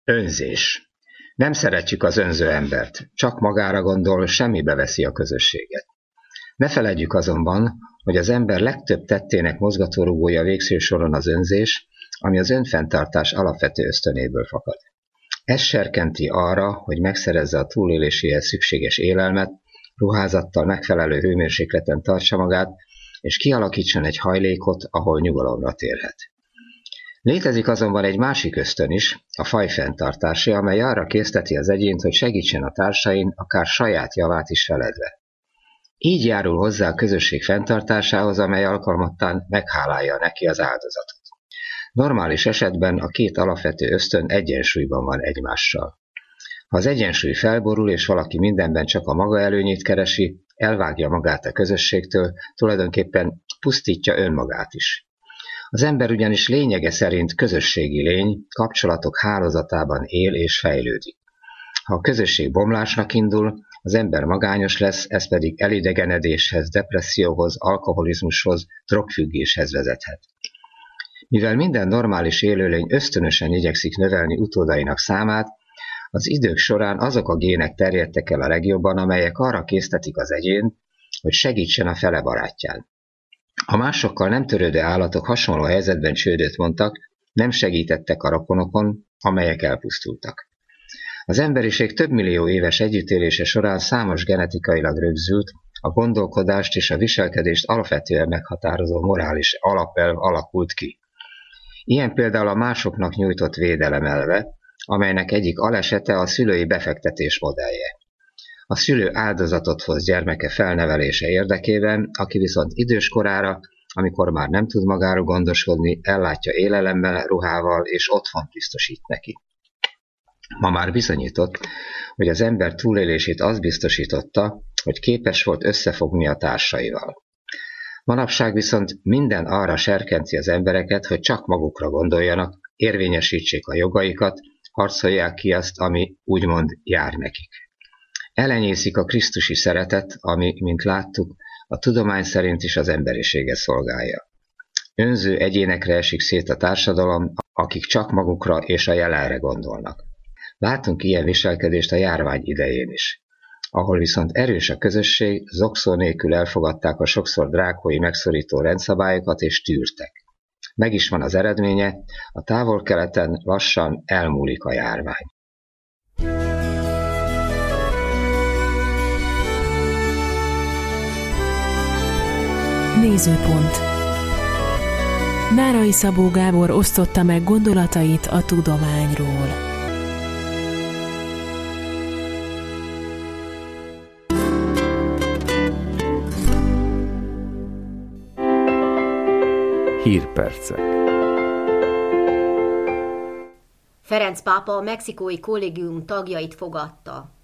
Önzés. Nem szeretjük az önző embert, csak magára gondol, semmibe veszi a közösséget. Ne feledjük azonban, hogy az ember legtöbb tettének mozgatórugója végső soron az önzés, ami az önfenntartás alapvető ösztönéből fakad. Ez serkenti arra, hogy megszerezze a túléléséhez szükséges élelmet, ruházattal megfelelő hőmérsékleten tartsa magát, és kialakítson egy hajlékot, ahol nyugalomra térhet. Létezik azonban egy másik ösztön is, a fajfenntartásé, amely arra készteti az egyént, hogy segítsen a társain, akár saját javát is feledve. Így járul hozzá a közösség fenntartásához, amely alkalmattán meghálálja neki az áldozatot. Normális esetben a két alapvető ösztön egyensúlyban van egymással. Ha az egyensúly felborul, és valaki mindenben csak a maga előnyét keresi, elvágja magát a közösségtől, tulajdonképpen pusztítja önmagát is. Az ember ugyanis lényege szerint közösségi lény, kapcsolatok hálózatában él és fejlődik. Ha a közösség bomlásnak indul, az ember magányos lesz, ez pedig elidegenedéshez, depresszióhoz, alkoholizmushoz, drogfüggéshez vezethet. Mivel minden normális élőlény ösztönösen igyekszik növelni utódainak számát, az idők során azok a gének terjedtek el a legjobban, amelyek arra késztetik az egyént, hogy segítsen a fele barátján. A másokkal nem törődő állatok hasonló helyzetben csődöt mondtak, nem segítettek a rokonokon, amelyek elpusztultak. Az emberiség több millió éves együttélése során számos genetikailag rögzült, a gondolkodást és a viselkedést alapvetően meghatározó morális alapelv alakult ki. Ilyen például a másoknak nyújtott védelem elve, amelynek egyik alesete a szülői befektetés modellje. A szülő áldozatot hoz gyermeke felnevelése érdekében, aki viszont idős korára, amikor már nem tud magáról gondoskodni, ellátja élelemmel, ruhával és otthont biztosít neki. Ma már bizonyított, hogy az ember túlélését az biztosította, hogy képes volt összefogni a társaival. Manapság viszont minden arra serkenti az embereket, hogy csak magukra gondoljanak, érvényesítsék a jogaikat, harcolják ki azt, ami úgymond jár nekik. Elenyészik a krisztusi szeretet, ami, mint láttuk, a tudomány szerint is az emberiséget szolgálja. Önző egyénekre esik szét a társadalom, akik csak magukra és a jelenre gondolnak. Látunk ilyen viselkedést a járvány idején is. Ahol viszont erős a közösség, zokszó nélkül elfogadták a sokszor drákói megszorító rendszabályokat és tűrtek. Meg is van az eredménye, a Távol-Keleten lassan elmúlik a járvány. Nézőpont. Nárai Szabó Gábor osztotta meg gondolatait a tudományról. Hírpercek. Ferenc pápa a mexikói kollégium tagjait fogadta.